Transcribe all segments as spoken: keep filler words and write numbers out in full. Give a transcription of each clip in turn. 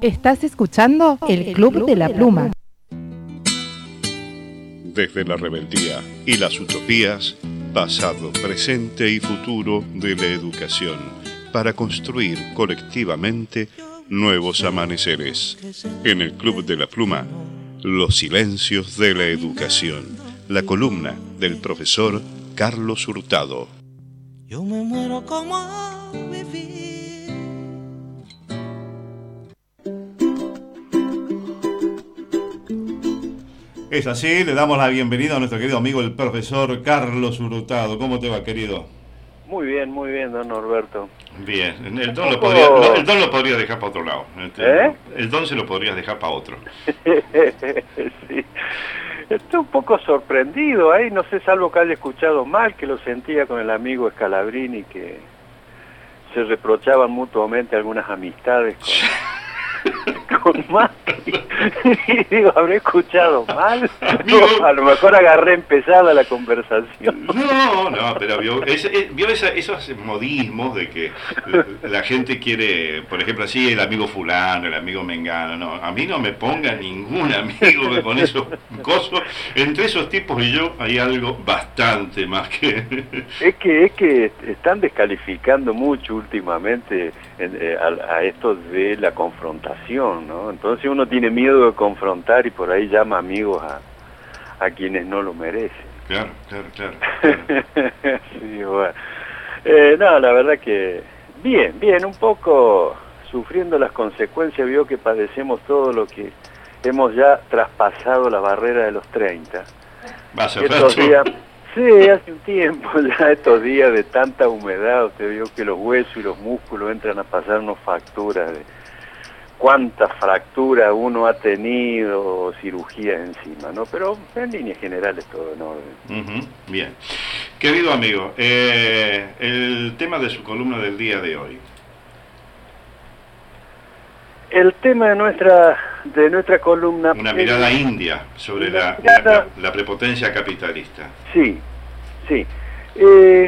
Estás escuchando El Club de la Pluma. Desde la rebeldía y las utopías, pasado, presente y futuro de la educación, para construir colectivamente nuevos amaneceres. En El Club de la Pluma, los silencios de la educación. La columna del profesor Carlos Hurtado. Yo me muero como vivir. Es así, le damos la bienvenida a nuestro querido amigo el profesor Carlos Hurtado. ¿Cómo te va, querido? Muy bien, muy bien, don Norberto. Bien, el don, lo podría, el don lo podría dejar para otro lado. ¿Eh? El don se lo podrías dejar para otro. Sí. Estoy un poco sorprendido ahí, no sé, salvo que haya escuchado mal, que lo sentía con el amigo Scalabrini, que se reprochaban mutuamente algunas amistades con, con Macri. Y digo, ¿habré escuchado mal? No, a lo mejor agarré empezada la conversación. No, no, pero vio, es, es, vio esa, esos modismos de que la, la gente quiere, por ejemplo, así el amigo fulano, el amigo mengano. No, a mí no me ponga ningún amigo que con esos cosas. Entre esos tipos y yo hay algo bastante más que... Es que, es que están descalificando mucho últimamente eh, a, a esto de la confrontación, ¿no? Entonces uno tiene miedo de confrontar y por ahí llama amigos a, a quienes no lo merecen. Claro, claro, claro. claro. Sí, bueno. Eh, no, la verdad que bien, bien, un poco sufriendo las consecuencias, vio que padecemos todo lo que hemos ya traspasado la barrera de los treinta. Vas a estos días, sí, hace un tiempo ya, estos días de tanta humedad, usted vio que los huesos y los músculos entran a pasar unas facturas de cuántas fracturas uno ha tenido, cirugías encima, ¿no? Pero en líneas generales todo en orden. Uh-huh. Bien. Querido amigo, eh, el tema de su columna del día de hoy. El tema de nuestra de nuestra columna... Una mirada es, india sobre la, mirada, la, la prepotencia capitalista. Sí, sí. Eh,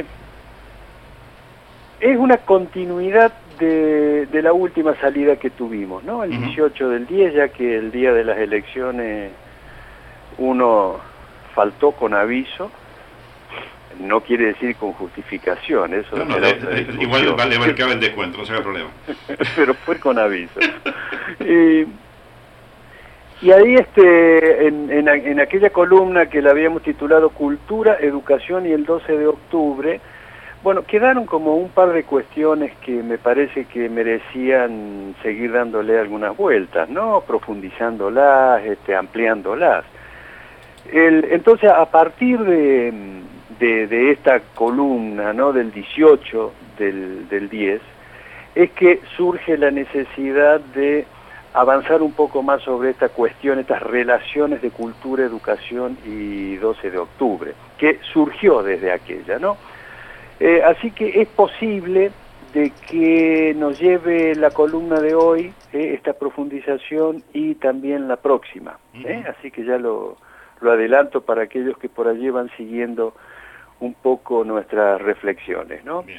es una continuidad De, de la última salida que tuvimos, ¿no? El dieciocho del diez, ya que el día de las elecciones uno faltó con aviso, no quiere decir con justificación, eso no, no, de, de, igual vale, vale, cabe el descuento, no se haga problema. Pero fue con aviso. y, y ahí este en, en, en aquella columna que la habíamos titulado Cultura, Educación y el doce de octubre, bueno, quedaron como un par de cuestiones que me parece que merecían seguir dándole algunas vueltas, ¿no? Profundizándolas, este, ampliándolas. El, entonces, a partir de, de, de esta columna, ¿no? Del dieciocho del, del diez, es que surge la necesidad de avanzar un poco más sobre esta cuestión, estas relaciones de cultura, educación y doce de octubre, que surgió desde aquella, ¿no? Eh, así que es posible de que nos lleve la columna de hoy, eh, esta profundización, y también la próxima. ¿eh? Uh-huh. Así que ya lo, lo adelanto para aquellos que por allí van siguiendo un poco nuestras reflexiones, ¿no? Bien.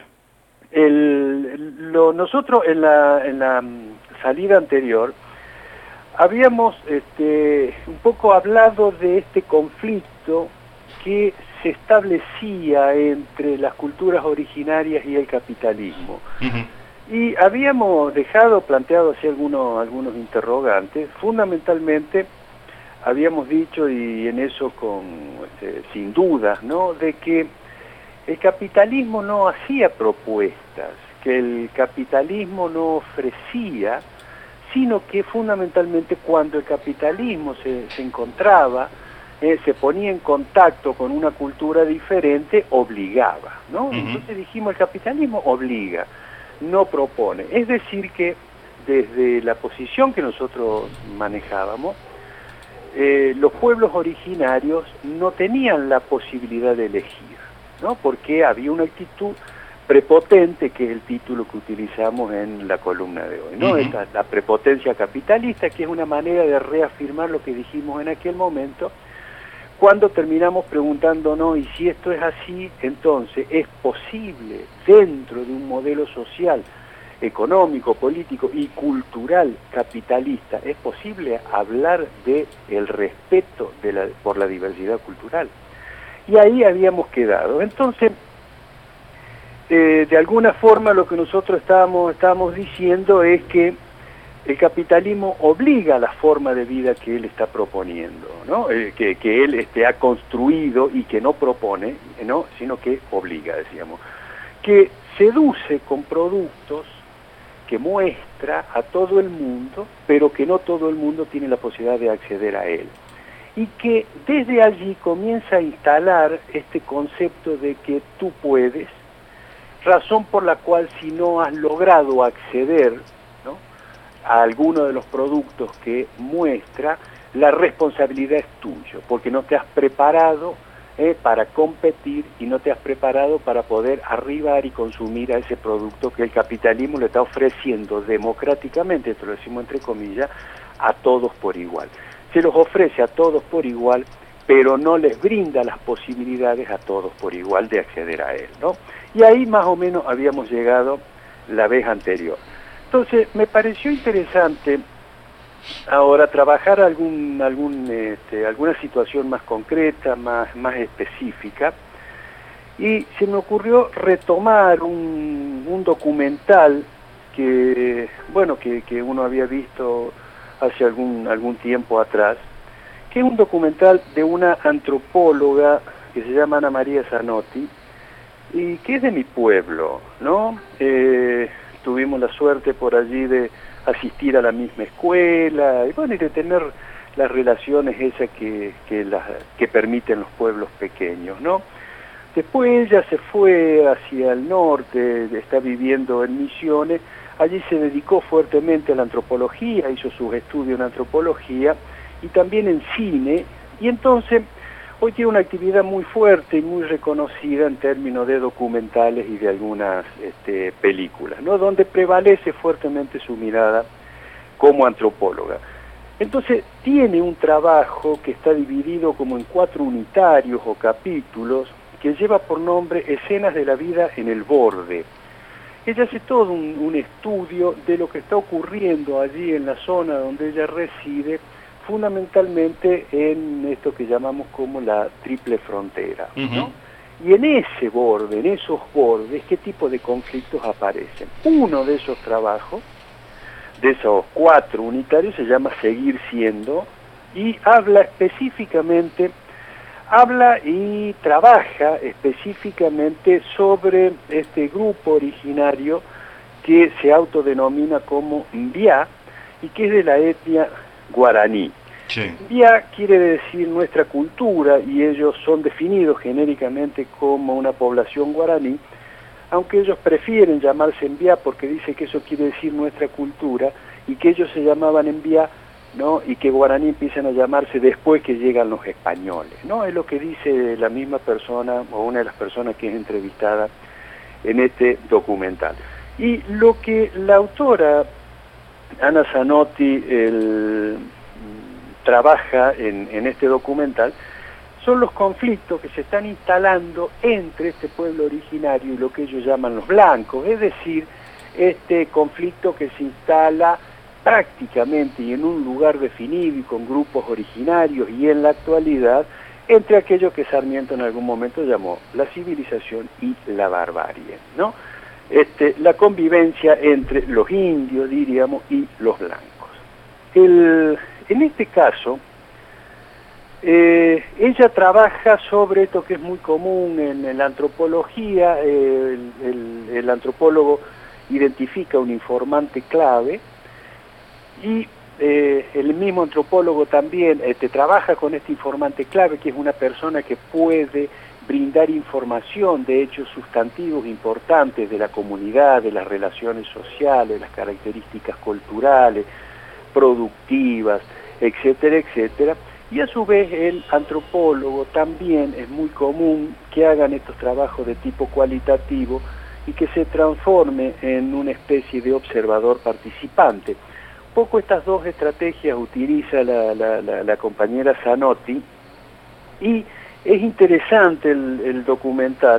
El, lo, nosotros en la, en la salida anterior habíamos este, un poco hablado de este conflicto que se establecía entre las culturas originarias y el capitalismo. Uh-huh. Y habíamos dejado planteado así algunos, algunos interrogantes. Fundamentalmente habíamos dicho, y en eso con este, sin dudas, ¿no?, de que el capitalismo no hacía propuestas, que el capitalismo no ofrecía, sino que fundamentalmente cuando el capitalismo se, se encontraba, Eh, se ponía en contacto con una cultura diferente, obligaba, ¿no? Uh-huh. Entonces dijimos, el capitalismo obliga, no propone. Es decir que desde la posición que nosotros manejábamos, eh, los pueblos originarios no tenían la posibilidad de elegir, ¿no? Porque había una actitud prepotente, que es el título que utilizamos en la columna de hoy, ¿no? Uh-huh. Esta, la prepotencia capitalista, que es una manera de reafirmar lo que dijimos en aquel momento, cuando terminamos preguntándonos, y si esto es así, entonces es posible dentro de un modelo social económico, político y cultural capitalista, ¿es posible hablar de el respeto de la, por la diversidad cultural? Y ahí habíamos quedado. Entonces, eh, de alguna forma lo que nosotros estábamos, estábamos diciendo es que el capitalismo obliga a la forma de vida que él está proponiendo, ¿no? Eh, que, que él este, ha construido y que no propone, ¿no? Sino que obliga, decíamos. Que seduce con productos que muestra a todo el mundo, pero que no todo el mundo tiene la posibilidad de acceder a él. Y que desde allí comienza a instalar este concepto de que tú puedes, razón por la cual si no has logrado acceder, ¿no?, a alguno de los productos que muestra, la responsabilidad es tuya, porque no te has preparado eh, para competir y no te has preparado para poder arribar y consumir a ese producto que el capitalismo le está ofreciendo democráticamente, esto lo decimos entre comillas, a todos por igual. Se los ofrece a todos por igual, pero no les brinda las posibilidades a todos por igual de acceder a él, ¿no? Y ahí más o menos habíamos llegado la vez anterior. Entonces, me pareció interesante ahora trabajar algún, algún, este, alguna situación más concreta, más, más específica, y se me ocurrió retomar un, un documental que, bueno, que, que uno había visto hace algún, algún tiempo atrás, que es un documental de una antropóloga que se llama Ana María Zanotti, y que es de mi pueblo, ¿no? Eh, tuvimos la suerte por allí de asistir a la misma escuela, y bueno, y de tener las relaciones esas que, que, las, que permiten los pueblos pequeños, ¿no? Después ella se fue hacia el norte, está viviendo en Misiones, allí se dedicó fuertemente a la antropología, hizo sus estudios en antropología y también en cine, y entonces hoy tiene una actividad muy fuerte y muy reconocida en términos de documentales y de algunas este, películas, ¿no?, donde prevalece fuertemente su mirada como antropóloga. Entonces tiene un trabajo que está dividido como en cuatro unitarios o capítulos, que lleva por nombre Escenas de la vida en el borde. Ella hace todo un, un estudio de lo que está ocurriendo allí en la zona donde ella reside, fundamentalmente en esto que llamamos como la triple frontera, ¿no? Uh-huh. Y en ese borde, en esos bordes, ¿qué tipo de conflictos aparecen? Uno de esos trabajos, de esos cuatro unitarios, se llama Seguir Siendo, y habla específicamente, habla y trabaja específicamente sobre este grupo originario que se autodenomina como Mbiá y que es de la etnia guaraní. Sí. Mbiá quiere decir nuestra cultura y ellos son definidos genéricamente como una población guaraní, aunque ellos prefieren llamarse Mbiá porque dice que eso quiere decir nuestra cultura y que ellos se llamaban Mbiá, ¿no?, y que guaraní empiezan a llamarse después que llegan los españoles, ¿no? Es lo que dice la misma persona o una de las personas que es entrevistada en este documental. Y lo que la autora Ana Zanotti el, trabaja en, en este documental son los conflictos que se están instalando entre este pueblo originario y lo que ellos llaman los blancos, es decir, este conflicto que se instala prácticamente y en un lugar definido y con grupos originarios y en la actualidad entre aquello que Sarmiento en algún momento llamó la civilización y la barbarie, ¿no? Este, la convivencia entre los indios, diríamos, y los blancos. El, en este caso, eh, ella trabaja sobre esto que es muy común en, en la antropología. Eh, el, el, el antropólogo identifica un informante clave y eh, el mismo antropólogo también este, trabaja con este informante clave, que es una persona que puede brindar información de hechos sustantivos importantes de la comunidad, de las relaciones sociales, las características culturales, productivas, etcétera, etcétera. Y a su vez el antropólogo también es muy común que hagan estos trabajos de tipo cualitativo y que se transforme en una especie de observador participante. Un poco estas dos estrategias utiliza la, la, la, la compañera Zanotti, y es interesante el, el documental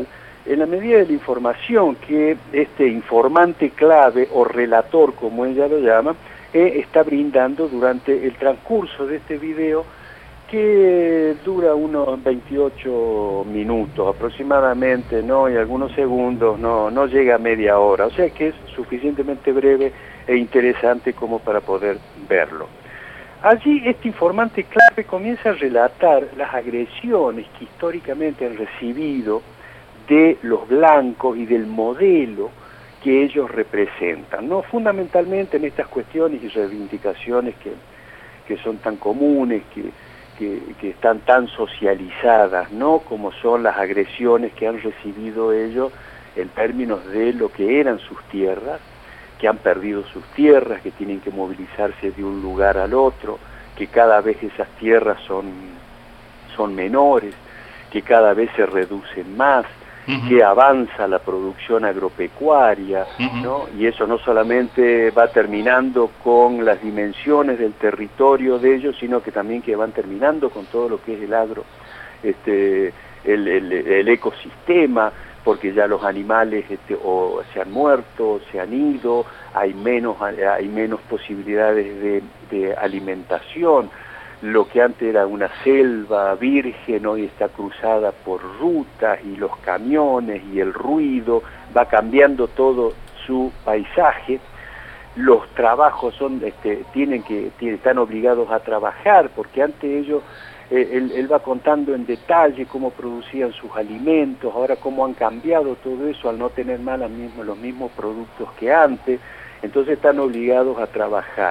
en la medida de la información que este informante clave o relator, como ella lo llama, eh, está brindando durante el transcurso de este video, que dura unos veintiocho minutos aproximadamente, ¿no? Y algunos segundos, no, no llega a media hora, o sea que es suficientemente breve e interesante como para poder verlo. Allí este informante clave comienza a relatar las agresiones que históricamente han recibido de los blancos y del modelo que ellos representan, ¿no? Fundamentalmente en estas cuestiones y reivindicaciones que, que son tan comunes, que Que, que están tan socializadas, ¿no? Como son las agresiones que han recibido ellos en términos de lo que eran sus tierras, que han perdido sus tierras, que tienen que movilizarse de un lugar al otro, que cada vez esas tierras son, son menores, que cada vez se reducen más, uh-huh. que avanza la producción agropecuaria, uh-huh. ¿no? Y eso no solamente va terminando con las dimensiones del territorio de ellos, sino que también que van terminando con todo lo que es el agro, este, el, el, el ecosistema, porque ya los animales este, o se han muerto, se han ido, hay menos, hay menos posibilidades de, de alimentación. Lo que antes era una selva virgen hoy está cruzada por rutas y los camiones y el ruido, va cambiando todo su paisaje. Los trabajos son, este, tienen que, tienen, están obligados a trabajar, porque antes ellos, eh, él, él va contando en detalle cómo producían sus alimentos, ahora cómo han cambiado todo eso al no tener más los mismos, los mismos productos que antes, entonces están obligados a trabajar.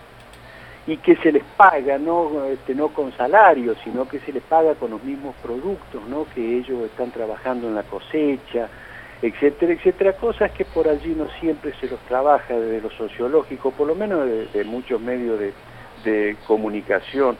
Y que se les paga, no, este, no con salario, sino que se les paga con los mismos productos, ¿no? Que ellos están trabajando en la cosecha, etcétera, etcétera, cosas que por allí no siempre se los trabaja desde lo sociológico, por lo menos de, de muchos medios de, de comunicación,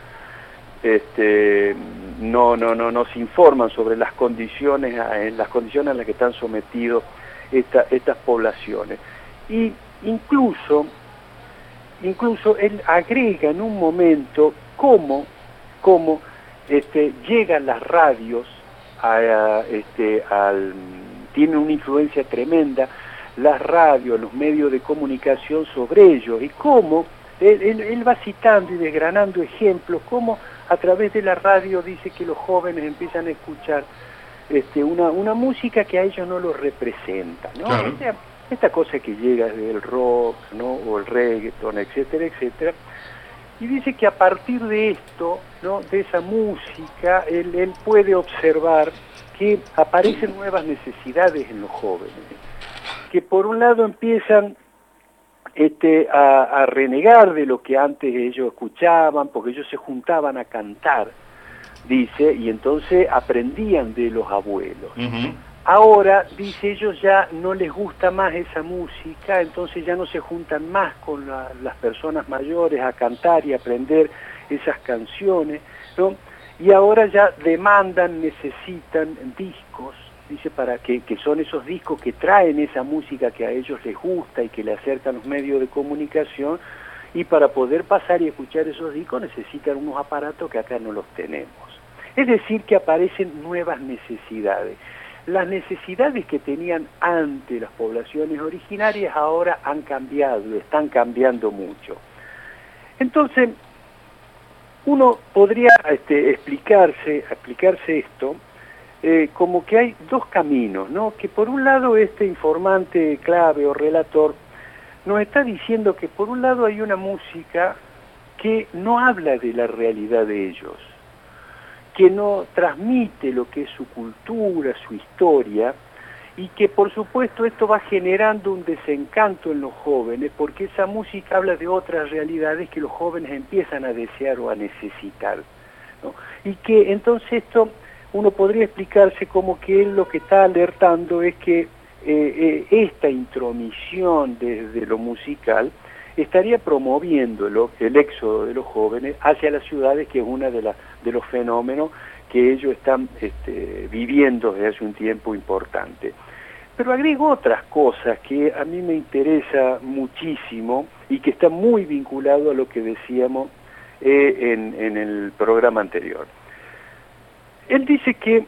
este, no, no, no nos informan sobre las condiciones, en las condiciones a las que están sometidos esta, estas poblaciones. Y incluso Incluso él agrega en un momento cómo, cómo este, llegan las radios, a, a, este, al, tienen una influencia tremenda las radios, los medios de comunicación sobre ellos, y cómo él, él, él va citando y desgranando ejemplos, cómo a través de la radio dice que los jóvenes empiezan a escuchar este, una, una música que a ellos no los representa, ¿no? Claro. O sea, esta cosa que llega del rock, ¿no? O el reggaeton, etcétera, etcétera, y dice que a partir de esto, ¿no? De esa música, él, él puede observar que aparecen nuevas necesidades en los jóvenes, que por un lado empiezan este, a, a renegar de lo que antes ellos escuchaban, porque ellos se juntaban a cantar, dice, y entonces aprendían de los abuelos. Uh-huh. Ahora, dice, ellos ya no les gusta más esa música, entonces ya no se juntan más con la, las personas mayores a cantar y aprender esas canciones, ¿no? Y ahora ya demandan, necesitan discos, dice, para que, que son esos discos que traen esa música que a ellos les gusta y que le acercan los medios de comunicación, y para poder pasar y escuchar esos discos necesitan unos aparatos que acá no los tenemos. Es decir, que aparecen nuevas necesidades. Las necesidades que tenían antes las poblaciones originarias ahora han cambiado, están cambiando mucho. Entonces, uno podría este, explicarse, explicarse esto eh, como que hay dos caminos, ¿no? Que por un lado este informante clave o relator nos está diciendo que por un lado hay una música que no habla de la realidad de ellos, que no transmite lo que es su cultura, su historia, y que por supuesto esto va generando un desencanto en los jóvenes, porque esa música habla de otras realidades que los jóvenes empiezan a desear o a necesitar, ¿no? Y que entonces esto uno podría explicarse como que él lo que está alertando es que eh, eh, esta intromisión desde lo musical estaría promoviendo lo, el éxodo de los jóvenes hacia las ciudades, que es uno de, la, de los fenómenos que ellos están este, viviendo desde hace un tiempo importante. Pero agrego otras cosas que a mí me interesa muchísimo y que está muy vinculado a lo que decíamos eh, en, en el programa anterior. Él dice que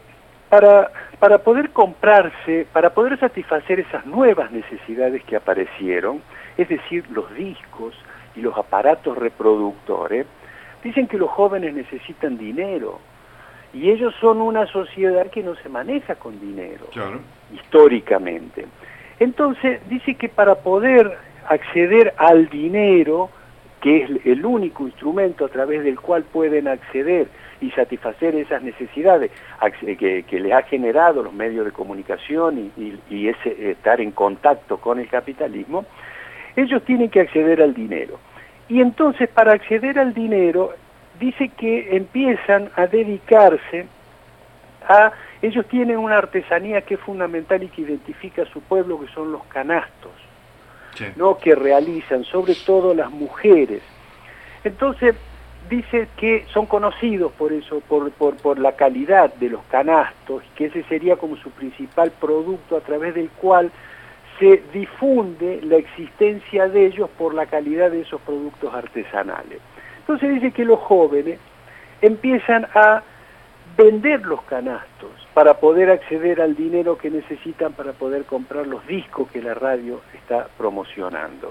para, para poder comprarse, para poder satisfacer esas nuevas necesidades que aparecieron, es decir, los discos y los aparatos reproductores, dicen que los jóvenes necesitan dinero, y ellos son una sociedad que no se maneja con dinero, claro, históricamente. Entonces, dice que para poder acceder al dinero, que es el único instrumento a través del cual pueden acceder y satisfacer esas necesidades que, que les ha generado los medios de comunicación y, y, y ese estar en contacto con el capitalismo, ellos tienen que acceder al dinero. Y entonces, para acceder al dinero, dice que empiezan a dedicarse a... Ellos tienen una artesanía que es fundamental y que identifica a su pueblo, que son los canastos, sí, ¿no?, que realizan sobre todo las mujeres. Entonces, dice que son conocidos por eso, por, por, por la calidad de los canastos, que ese sería como su principal producto a través del cual se difunde la existencia de ellos por la calidad de esos productos artesanales. Entonces dice que los jóvenes empiezan a vender los canastos para poder acceder al dinero que necesitan para poder comprar los discos que la radio está promocionando.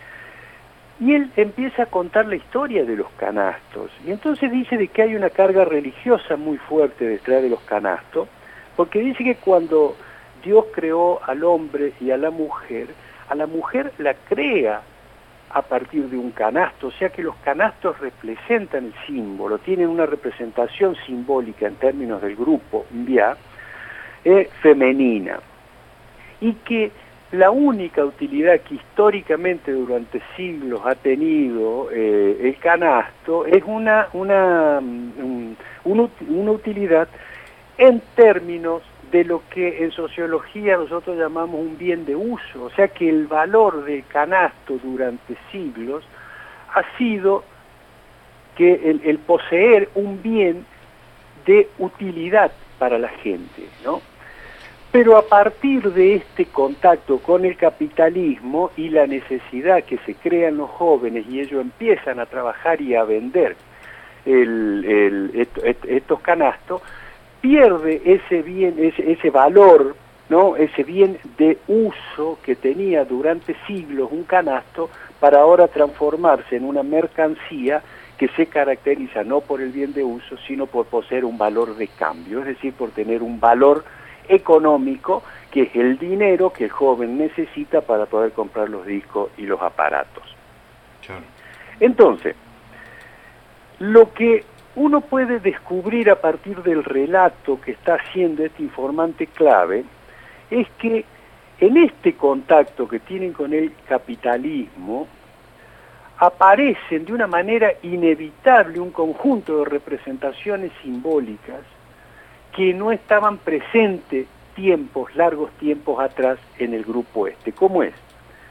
Y él empieza a contar la historia de los canastos, y entonces dice de que hay una carga religiosa muy fuerte detrás de los canastos, porque dice que cuando Dios creó al hombre y a la mujer, a la mujer la crea a partir de un canasto, o sea que los canastos representan el símbolo, tienen una representación simbólica en términos del grupo Mbia, eh, femenina, y que la única utilidad que históricamente durante siglos ha tenido eh, el canasto es una, una, un, un, una utilidad en términos de lo que en sociología nosotros llamamos un bien de uso, o sea que el valor del canasto durante siglos ha sido que el, el poseer un bien de utilidad para la gente, ¿no? Pero a partir de este contacto con el capitalismo y la necesidad que se crea en los jóvenes y ellos empiezan a trabajar y a vender el, el, et, estos canastos, pierde ese bien, ese, ese valor, ¿no?, ese bien de uso que tenía durante siglos un canasto, para ahora transformarse en una mercancía que se caracteriza no por el bien de uso, sino por poseer un valor de cambio, es decir, por tener un valor económico, que es el dinero que el joven necesita para poder comprar los discos y los aparatos. Claro. Entonces, lo que uno puede descubrir a partir del relato que está haciendo este informante clave es que en este contacto que tienen con el capitalismo aparecen de una manera inevitable un conjunto de representaciones simbólicas que no estaban presentes tiempos, largos tiempos atrás en el grupo este. ¿Cómo es?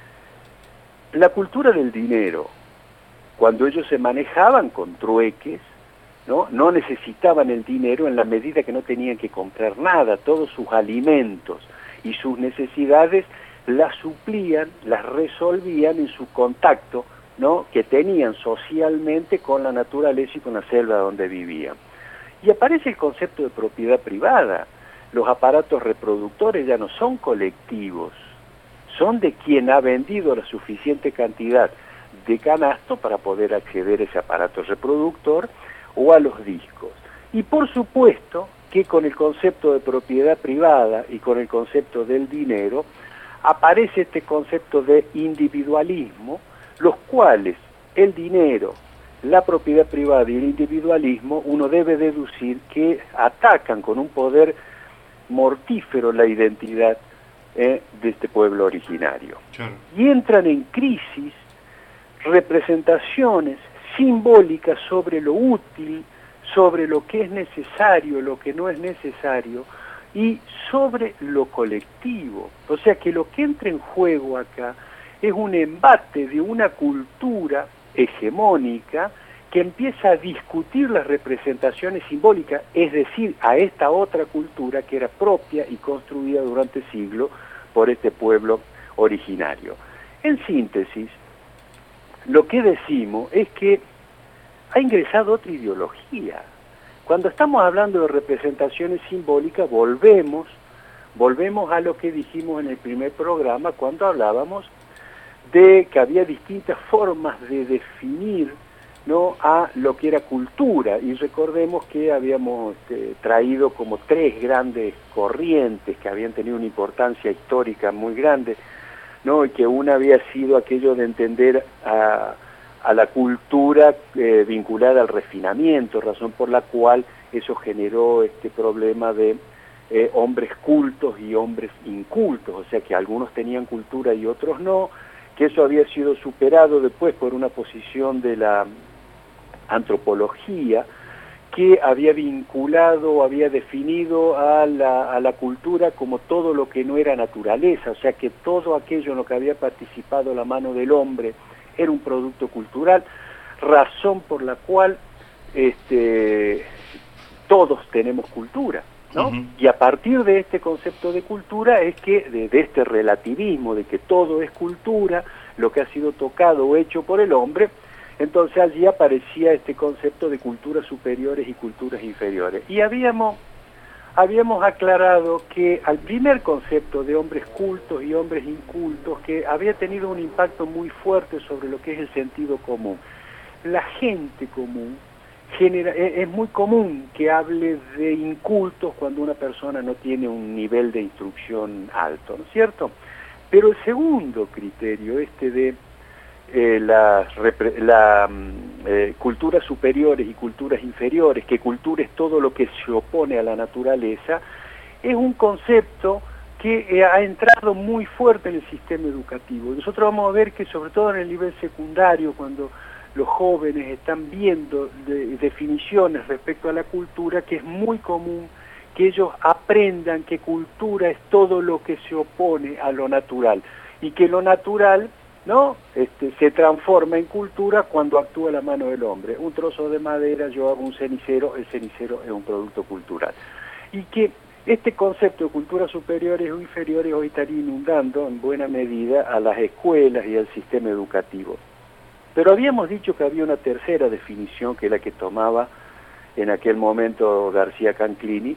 La cultura del dinero, cuando ellos se manejaban con trueques, ¿no? No necesitaban el dinero en la medida que no tenían que comprar nada, todos sus alimentos y sus necesidades las suplían, las resolvían en su contacto, ¿no?, que tenían socialmente con la naturaleza y con la selva donde vivían. Y aparece el concepto de propiedad privada. Los aparatos reproductores ya no son colectivos, son de quien ha vendido la suficiente cantidad de canasto para poder acceder a ese aparato reproductor o a los discos. Y por supuesto que con el concepto de propiedad privada y con el concepto del dinero aparece este concepto de individualismo, los cuales el dinero, la propiedad privada y el individualismo, uno debe deducir que atacan con un poder mortífero la identidad eh, de este pueblo originario. Claro. Y entran en crisis representaciones simbólicas sobre lo útil, sobre lo que es necesario, lo que no es necesario, y sobre lo colectivo. O sea que lo que entra en juego acá es un embate de una cultura hegemónica que empieza a discutir las representaciones simbólicas, es decir, a esta otra cultura que era propia y construida durante siglos por este pueblo originario. En síntesis, lo que decimos es que ha ingresado otra ideología, Cuando estamos hablando de representaciones simbólicas, volvemos, volvemos a lo que dijimos en el primer programa cuando hablábamos de que había distintas formas de definir, ¿no?, a lo que era cultura, y recordemos que habíamos este, traído como tres grandes corrientes que habían tenido una importancia histórica muy grande, ¿no?, y que una había sido aquello de entender a, a la cultura eh, vinculada al refinamiento, razón por la cual eso generó este problema de eh, hombres cultos y hombres incultos, o sea que algunos tenían cultura y otros no, que eso había sido superado después por una posición de la antropología que había vinculado, había definido a la, a la cultura como todo lo que no era naturaleza, o sea que todo aquello en lo que había participado la mano del hombre era un producto cultural, razón por la cual este, todos tenemos cultura, ¿no? Uh-huh. Y a partir de este concepto de cultura es que, de, de este relativismo, de que todo es cultura, lo que ha sido tocado o hecho por el hombre, entonces allí aparecía este concepto de culturas superiores y culturas inferiores. Y habíamos, habíamos aclarado que al primer concepto de hombres cultos y hombres incultos, que había tenido un impacto muy fuerte sobre lo que es el sentido común. La gente común, genera, es muy común que hable de incultos cuando una persona no tiene un nivel de instrucción alto, ¿no es cierto? Pero el segundo criterio, este de Eh, las la, eh, culturas superiores y culturas inferiores, que cultura es todo lo que se opone a la naturaleza, es un concepto que eh, ha entrado muy fuerte en el sistema educativo. Nosotros vamos a ver que sobre todo en el nivel secundario, cuando los jóvenes están viendo de, definiciones respecto a la cultura, que es muy común que ellos aprendan que cultura es todo lo que se opone a lo natural, y que lo natural, ¿no?, este, se transforma en cultura cuando actúa la mano del hombre. Un trozo de madera, yo hago un cenicero, el cenicero es un producto cultural. Y que este concepto de culturas superiores o inferiores hoy estaría inundando en buena medida a las escuelas y al sistema educativo. Pero habíamos dicho que había una tercera definición, que es la que tomaba en aquel momento García Canclini,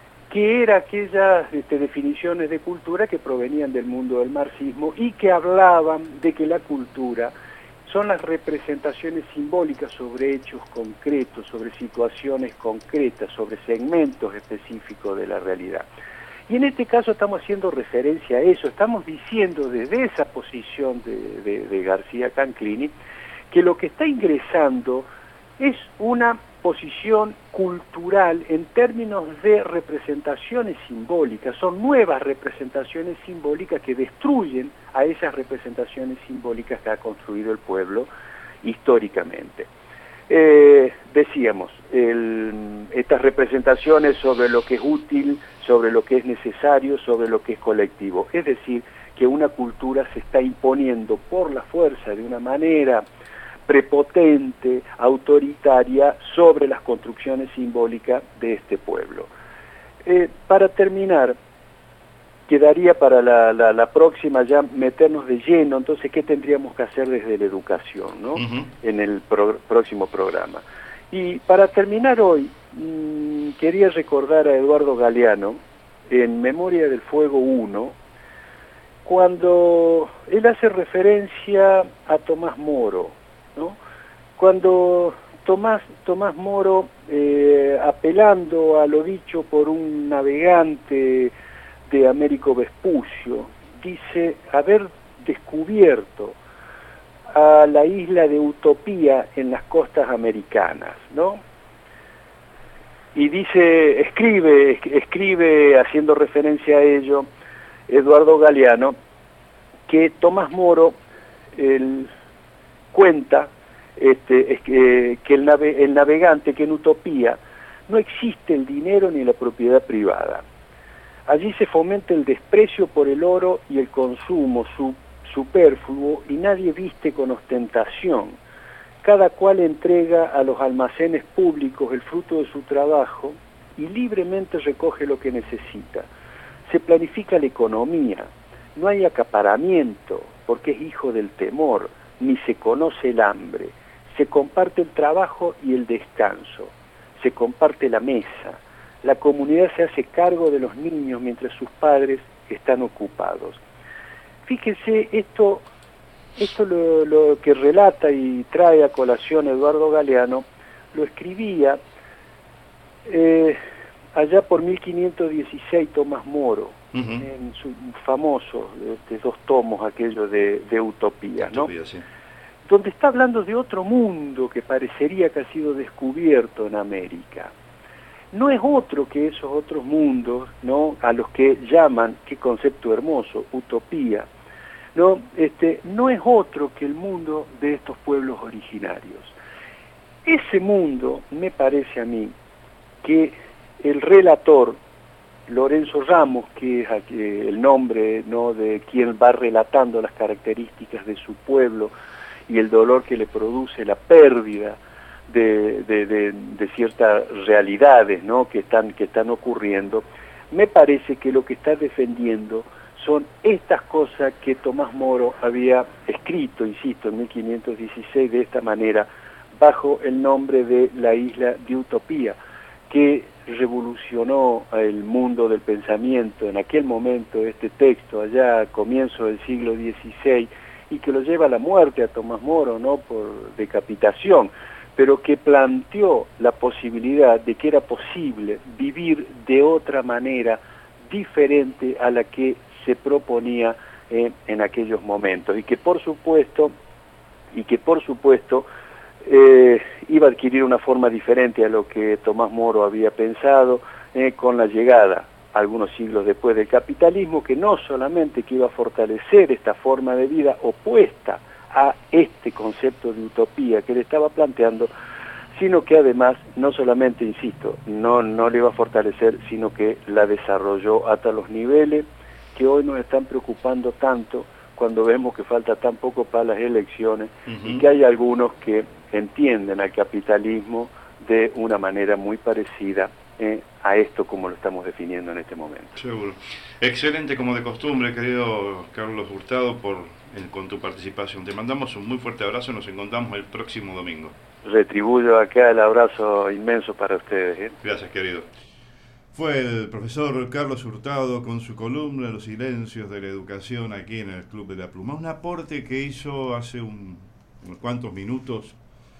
que era aquellas este, definiciones de cultura que provenían del mundo del marxismo y que hablaban de que la cultura son las representaciones simbólicas sobre hechos concretos, sobre situaciones concretas, sobre segmentos específicos de la realidad. Y en este caso estamos haciendo referencia a eso, estamos diciendo desde esa posición de, de, de García Canclini que lo que está ingresando es una posición cultural en términos de representaciones simbólicas, son nuevas representaciones simbólicas que destruyen a esas representaciones simbólicas que ha construido el pueblo históricamente. Eh, decíamos, el, estas representaciones sobre lo que es útil, sobre lo que es necesario, sobre lo que es colectivo, es decir, que una cultura se está imponiendo por la fuerza de una manera prepotente, autoritaria, sobre las construcciones simbólicas de este pueblo. Eh, para terminar, quedaría para la, la, la próxima ya meternos de lleno, entonces, ¿qué tendríamos que hacer desde la educación, ¿no? Uh-huh. En el pro, próximo programa. Y para terminar hoy, mmm, quería recordar a Eduardo Galeano, en Memoria del Fuego uno, cuando él hace referencia a Tomás Moro, ¿no? Cuando Tomás, Tomás Moro, eh, apelando a lo dicho por un navegante de Américo Vespucio, dice haber descubierto a la isla de Utopía en las costas americanas, ¿no? Y dice, escribe, escribe haciendo referencia a ello, Eduardo Galeano, que Tomás Moro el, cuenta este, es que, que el, nave, el navegante, que en Utopía no existe el dinero ni la propiedad privada. Allí se fomenta el desprecio por el oro y el consumo su, superfluo, y nadie viste con ostentación. Cada cual entrega a los almacenes públicos el fruto de su trabajo y libremente recoge lo que necesita. Se planifica la economía, no hay acaparamiento, porque es hijo del temor, ni se conoce el hambre. Se comparte el trabajo y el descanso. se comparte la mesa, la comunidad se hace cargo de los niños mientras sus padres están ocupados. Fíjese, esto, esto lo, lo que relata y trae a colación Eduardo Galeano, lo escribía eh, allá por mil quinientos dieciséis Tomás Moro, uh-huh. en su famoso, de dos tomos, aquello de, de Utopía, ¿no? Utopía, sí. Donde está hablando de otro mundo que parecería que ha sido descubierto en América. No es otro que esos otros mundos, ¿no?, a los que llaman, qué concepto hermoso, utopía, ¿no? Este, no es otro que el mundo de estos pueblos originarios. Ese mundo, me parece a mí, que el relator, Lorenzo Ramos, que es el nombre, ¿no?, de quien va relatando las características de su pueblo y el dolor que le produce la pérdida de, de, de, de ciertas realidades, ¿no?, que están, que están ocurriendo, me parece que lo que está defendiendo son estas cosas que Tomás Moro había escrito, insisto, en mil quinientos dieciséis de esta manera, bajo el nombre de La Isla de Utopía, que revolucionó el mundo del pensamiento en aquel momento, este texto, allá a comienzos del siglo dieciséis, y que lo lleva a la muerte a Tomás Moro, ¿no?, por decapitación, pero que planteó la posibilidad de que era posible vivir de otra manera diferente a la que se proponía eh, en aquellos momentos, y que por supuesto, y que por supuesto eh, iba a adquirir una forma diferente a lo que Tomás Moro había pensado eh, con la llegada, algunos siglos después, del capitalismo, que no solamente que iba a fortalecer esta forma de vida opuesta a este concepto de utopía que le estaba planteando, sino que además, no solamente, insisto, no, no le iba a fortalecer, sino que la desarrolló hasta los niveles que hoy nos están preocupando tanto cuando vemos que falta tan poco para las elecciones, uh-huh. y que hay algunos que entienden al capitalismo de una manera muy parecida eh, a esto como lo estamos definiendo en este momento. Seguro. Excelente, como de costumbre, querido Carlos Hurtado, por en, con tu participación. Te mandamos un muy fuerte abrazo, nos encontramos el próximo domingo. Retribuyo acá el abrazo inmenso para ustedes. ¿eh? Gracias, querido. Fue el profesor Carlos Hurtado con su columna Los silencios de la educación aquí en el Club de la Pluma. Un aporte que hizo hace un, unos cuantos minutos